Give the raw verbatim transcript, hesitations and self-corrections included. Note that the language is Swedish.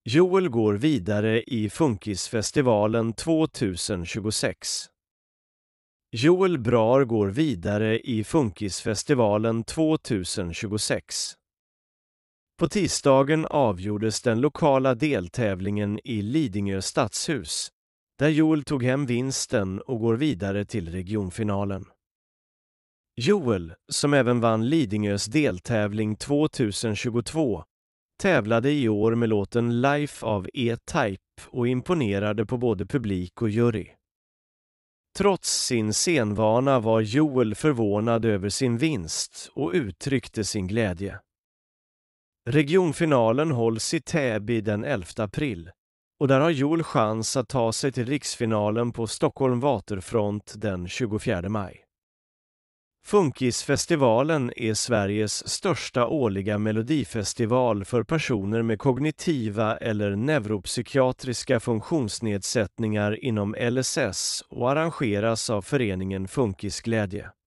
Joel går vidare i Funkisfestivalen tjugohundratjugosex. Joel Brar går vidare i Funkisfestivalen tjugohundratjugosex. På tisdagen avgjordes den lokala deltävlingen i Lidingö stadshus, där Joel tog hem vinsten och går vidare till regionfinalen. Joel, som även vann Lidingös deltävling tjugohundratjugotvå, tävlade i år med låten Life av E-Type och imponerade på både publik och jury. Trots sin scenvana var Joel förvånad över sin vinst och uttryckte sin glädje. Regionfinalen hålls i Täby den elfte april och där har Joel chans att ta sig till riksfinalen på Stockholm Waterfront den tjugofjärde maj. Funkisfestivalen är Sveriges största årliga melodifestival för personer med kognitiva eller neuropsykiatriska funktionsnedsättningar inom L S S och arrangeras av föreningen Funkisglädje.